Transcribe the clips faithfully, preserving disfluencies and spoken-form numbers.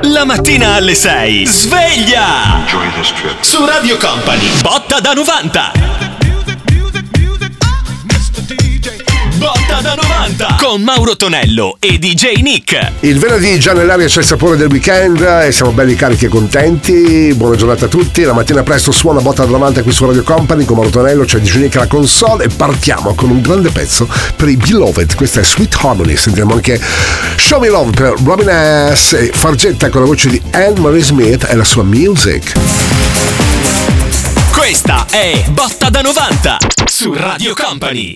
La mattina alle sei. Sveglia! Su Radio Company. Botta da novanta. Botta da novanta con Mauro Tonello e D J Nick. Il venerdì già nell'aria c'è il sapore del weekend e siamo belli carichi e contenti. Buona giornata a tutti. La mattina presto suona Botta da novanta qui su Radio Company con Mauro Tonello, c'è D J Nick alla console e partiamo con un grande pezzo per i Beloved. Questa è Sweet Harmony. Sentiremo anche Show Me Love per Robin S. e Fargetta con la voce di Anne Marie Smith e la sua Music. Questa è Botta da novanta su Radio Company.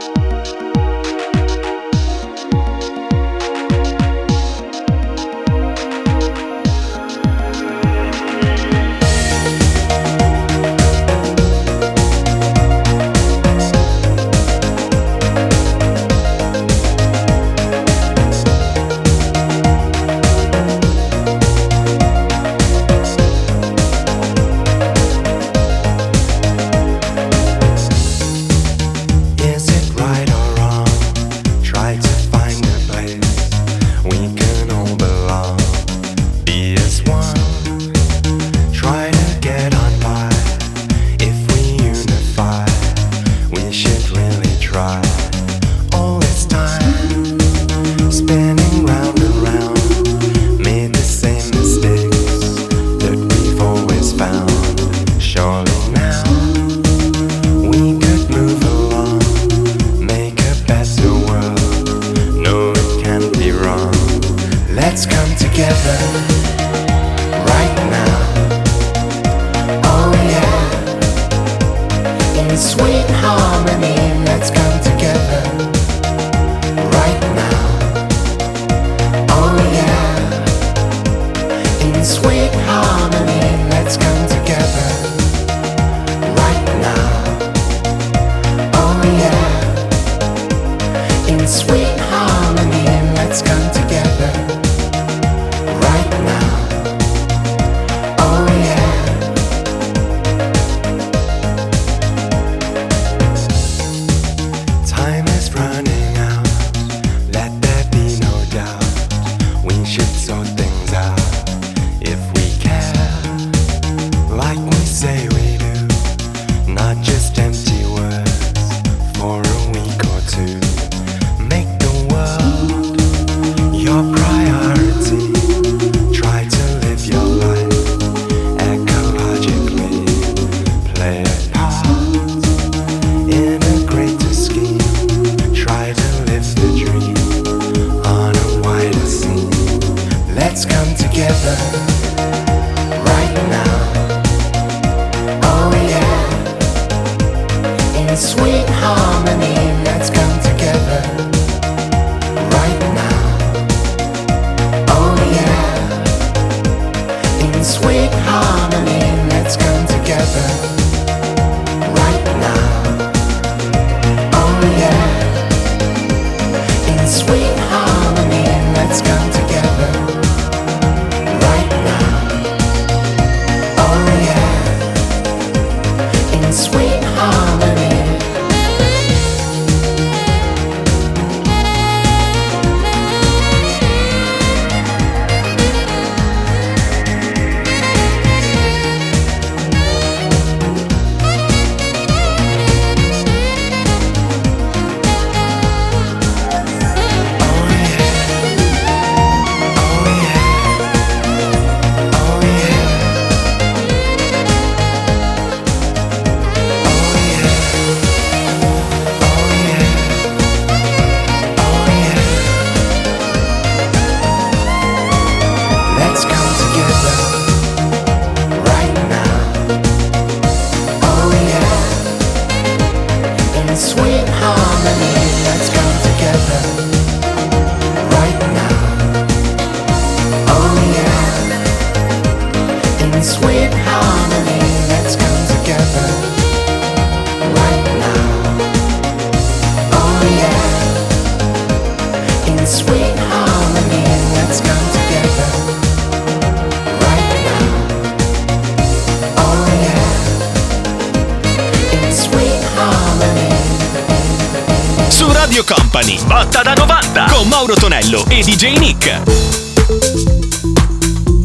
Radio Company, Botta da novanta con Mauro Tonello e D J Nick.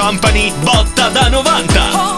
Company, botta da novanta.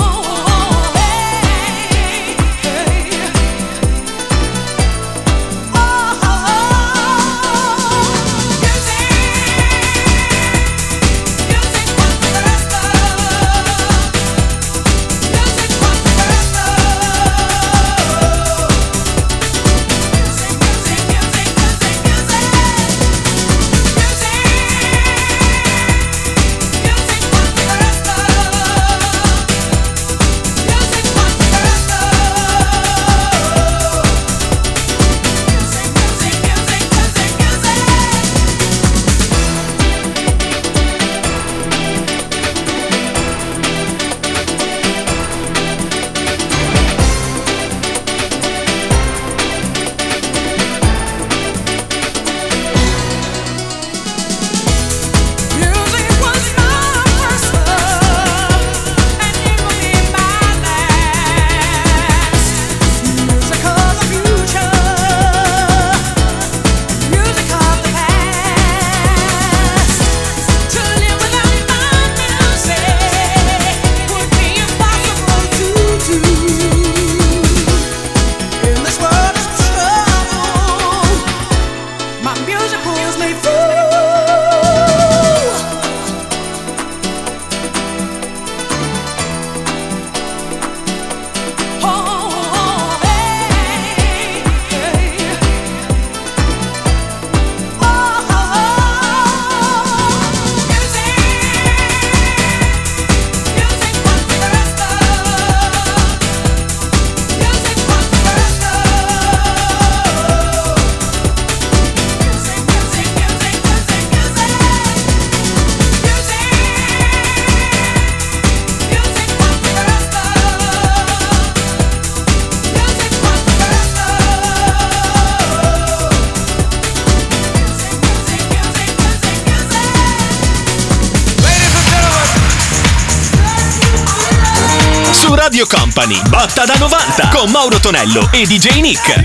Radio Company, botta da novanta con Mauro Tonello e D J Nick.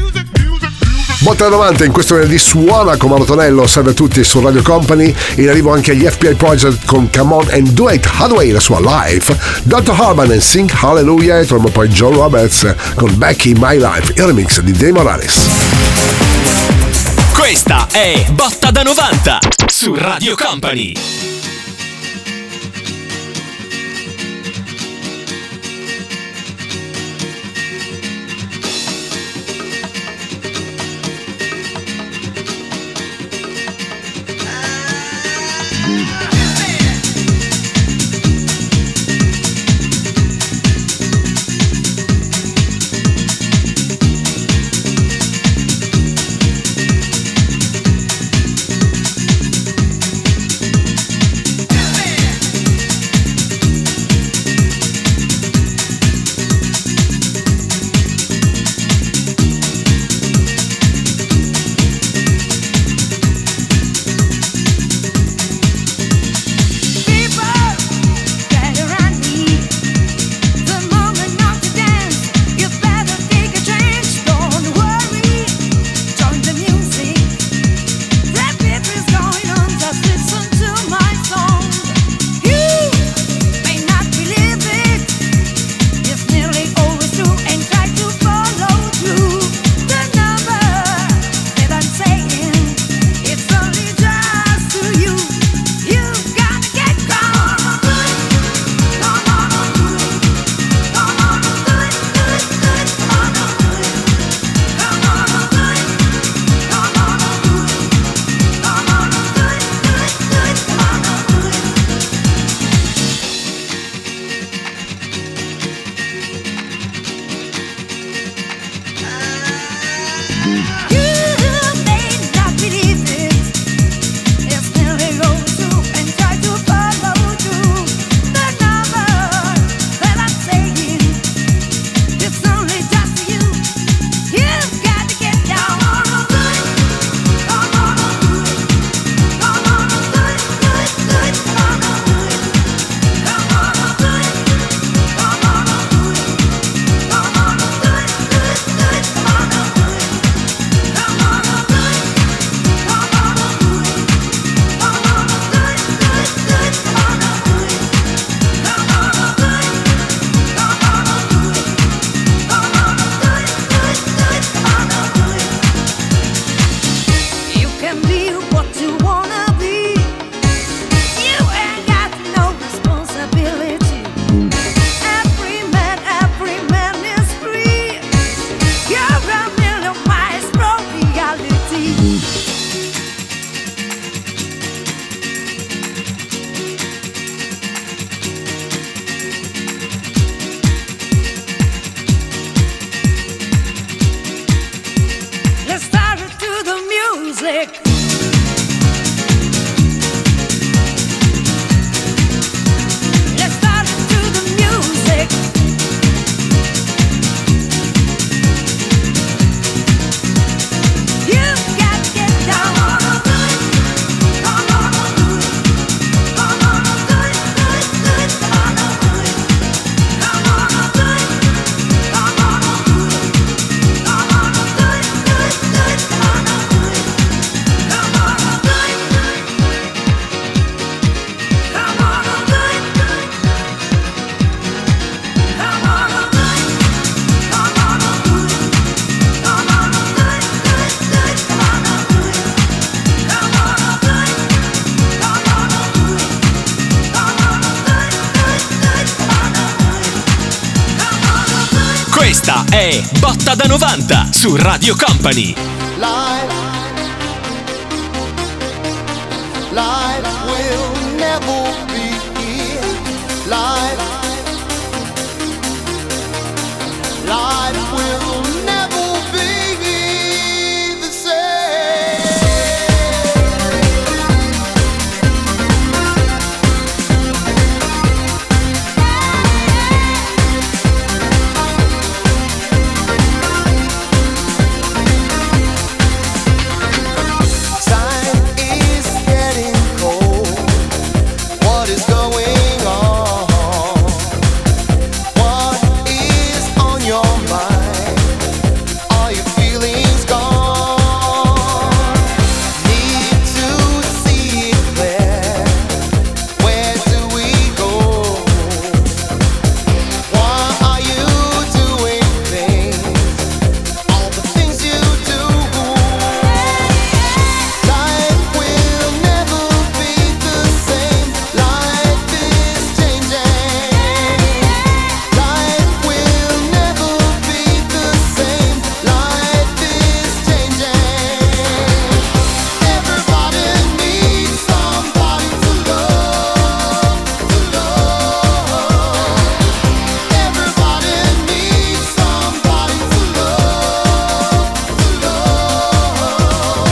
Botta da novanta in questo venerdì suona con Mauro Tonello, salve a tutti su Radio Company. In arrivo anche gli F B I Project con Come On and Do It, Hathaway la sua live, doctor Harman and Sing Hallelujah e torna poi Joe Roberts con Back in My Life, il remix di Dave Morales. Questa è Botta da novanta su Radio Company. Questa è Botta da novanta su Radio Company. Life, life will never be here. Life, life will never be the same. Time is getting cold. What is going on? What is on your mind? Are your feelings gone? Need to see it clear. Where do we go? Why are you doing things? All the things you do. Life will never be the same. Life is changing. Life will never be the same. Life is changing. Everybody needs somebody to love, to love. Everybody needs somebody to love, to love.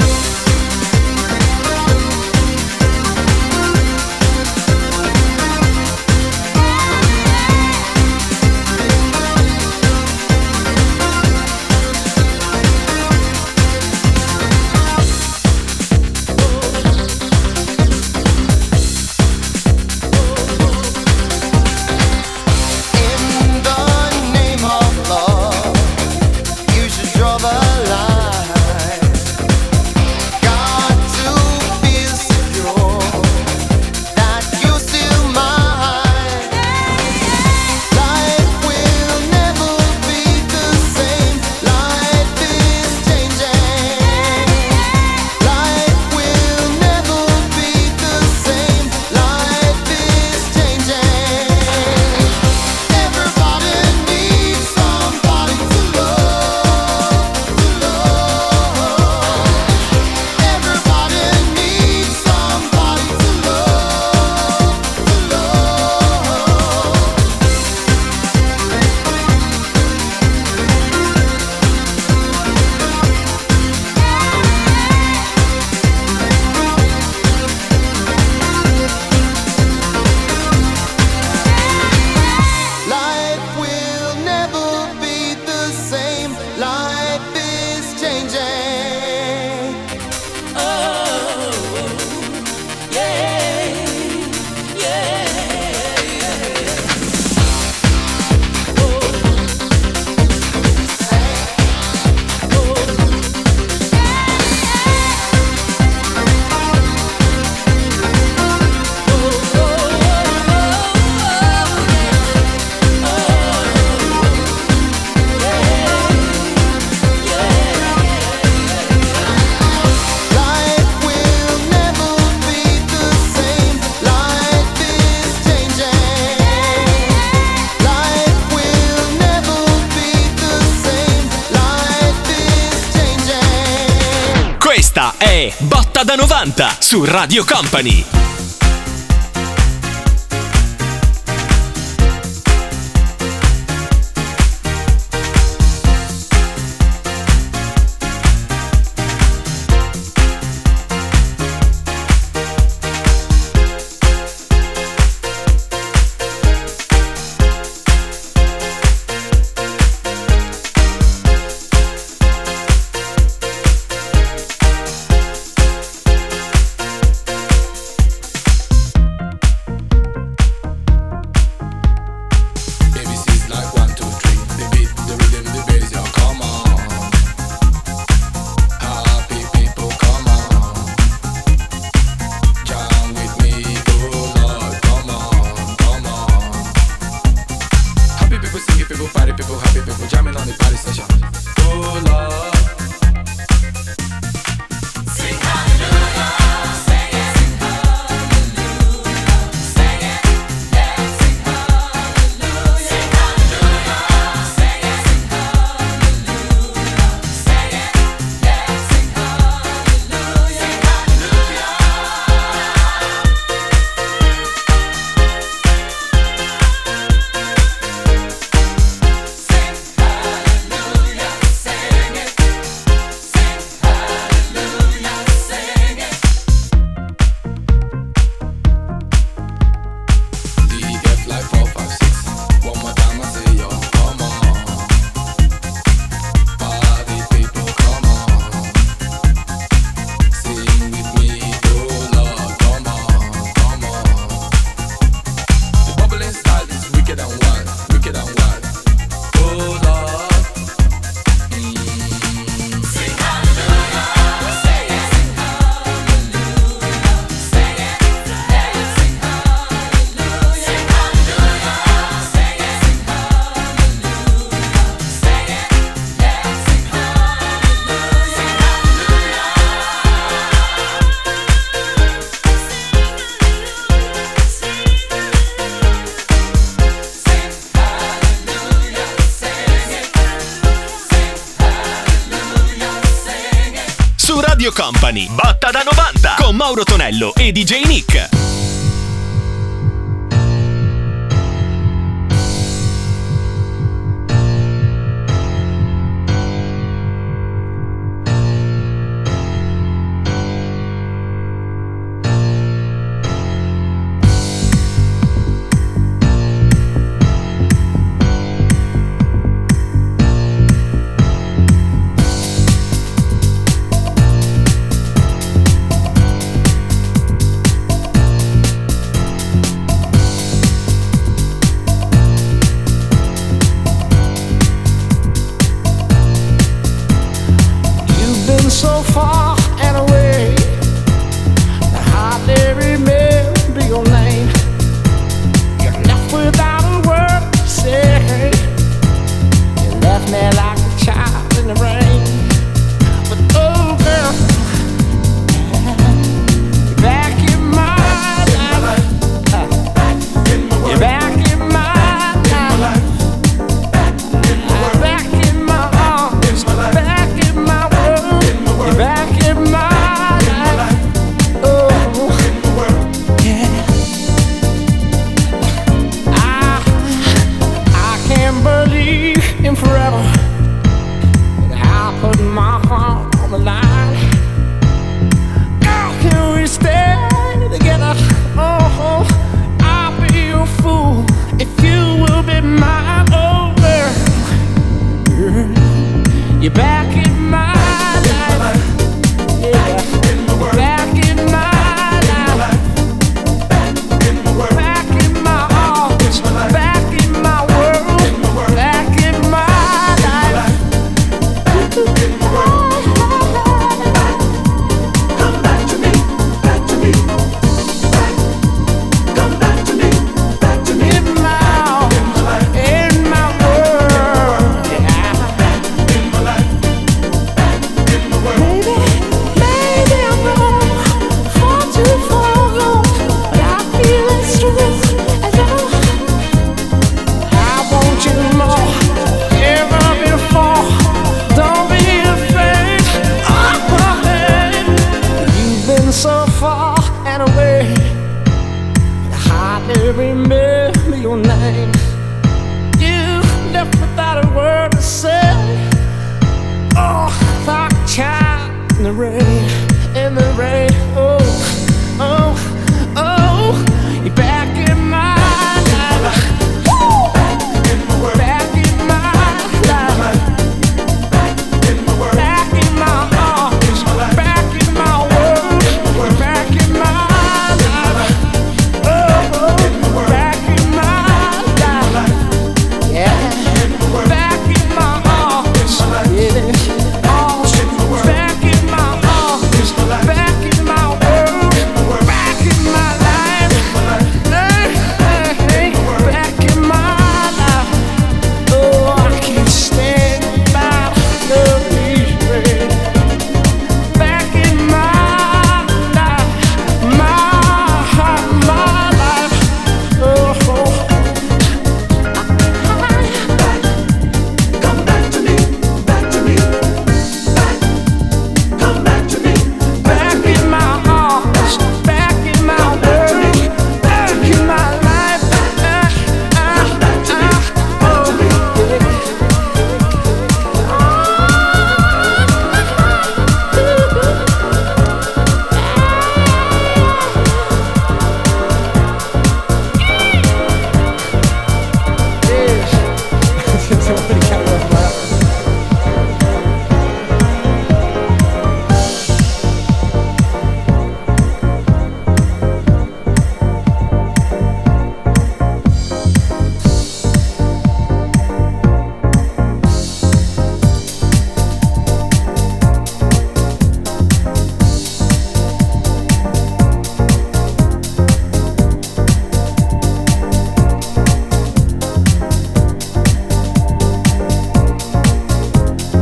In the name of love, you should draw the line. Got to feel secure that you're still mine. Life will never be the same. Life is changing. Life will never be the same. Life is changing. Everybody needs somebody to love, to love. Everybody needs somebody to love, to love. Life will never be the same. Life is changing. Life will never be the same. Life is changing. Life will never be the same. Life is changing. Questa è Botta da novanta su Radio Company. Company, botta da novanta, con Mauro Tonello e D J Nick. So far and away, I hardly remember your name. You're left without a word to say. You left me like a child in the rain. But oh girl, you're back in my life. You're back in my life. Back in my arms, back in my world. You're back in my life. Oh, yeah. I, I can't believe in forever that I put my heart on the line. How can we stay together? Oh, I'll be your fool if you will be mine. Oh, girl, you're back in my life. Yeah. Back in my life. Back in my arms. Back in my world. Back in my life. Come back to me. Back to me. Come back to me. Back to me. In my arms. In my world. Yeah. In my life. In my world. Baby, maybe I'm wrong, far too far gone, but I feel as strong as ever. I want you more, ever before. Don't be afraid, I'm afraid. You've been so far and away, I hardly remember your name. You left without a word to say. Oh, like a child in the rain, in the rain. Oh, oh, oh, you're back in my life. Woo! Back in my life. Back in my arms. Back in my world. Back in my life. Oh, oh, back in my life. Yeah. Back in my arms. Yeah. Arms. Back in my arms. Back in my world.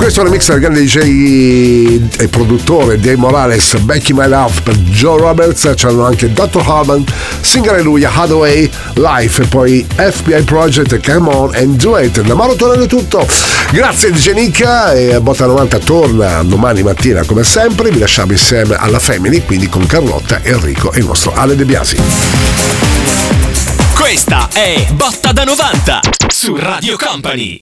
questo è un remix del grande D J e produttore Dave Morales, Becky My Love per Joe Roberts. C'erano anche doctor Harman, Singer Alleluia, Hathaway, Life e poi F B I Project, Come On and Do It. Da Mauro Tonello è tutto, grazie di Genica, e Botta novanta torna domani mattina come sempre. Vi lasciamo insieme alla Family, quindi con Carlotta, Enrico e il nostro Ale De Biasi. Questa è Botta da novanta su Radio Company.